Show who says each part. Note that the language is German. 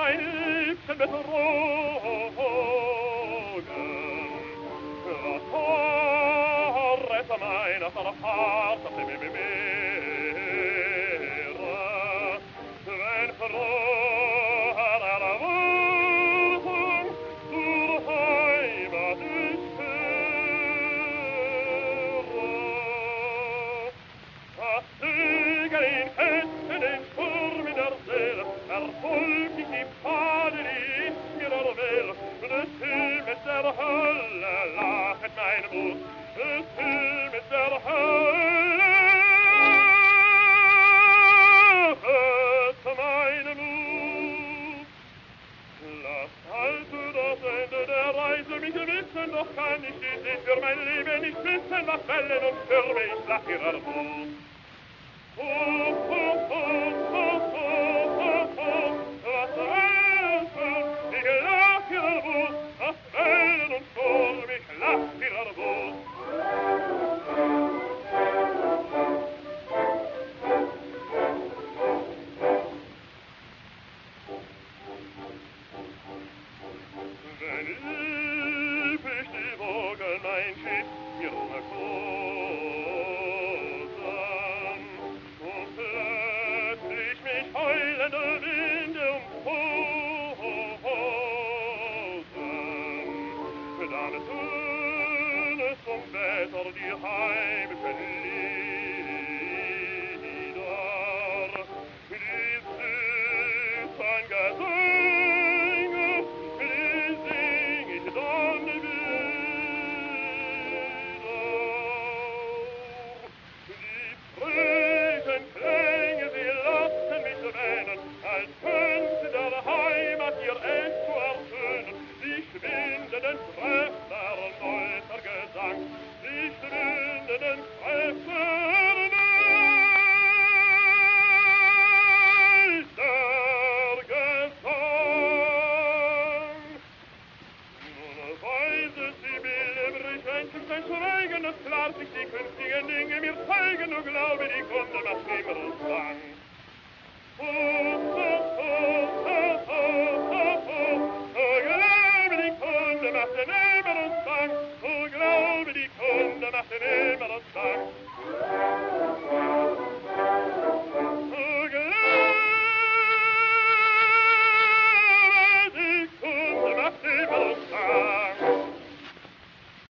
Speaker 1: mein Liebchen betrogen. Was Torres meiner Fahrt auf dem Meere, wenn froher Erwartung zur Heimat ich kehre. Das Segel in Ketten, den Sturm in der Seele, erfolgt ich die Pfade, die ich mir erwähle. Des Himmels der Hölle lachet mein Mut, des Himmels der Hölle lachet mein Mut. Lass also das Ende der Reise mich wissen, doch kann ich schließlich für mein Leben nicht wissen, was Wellen und Stürme ich nach ihrer Wut. Was Wellen, ich lach ihrer Wut, was Wellen und Sturm, ich lach ihrer Wut. Wenn lieb ich die Wogen mein Schiff hier kosen und plötzlich mich heulende Winde umtosen, dann tönen es vom Wetter die heimischen Lieder, die süßen Gesänge, die sing ich dann wieder. Die fröhlichen Klänge, sie lassen mich wähnen, als könnte der Heimat ihr End zu ertönen. Die schwindenden Kräfte erneuter Gesang, die schwindenden Kräfte erneuter Gesang. Nun weiß es die Bilder, brich endlich dein Schweigen, es klärt sich die künftigen Dinge mir zeigen, nur glaube, die Kunde macht immer uns lang. Glaube, die Kunde macht immer uns lang, glaube, die Kunde macht immer uns lang.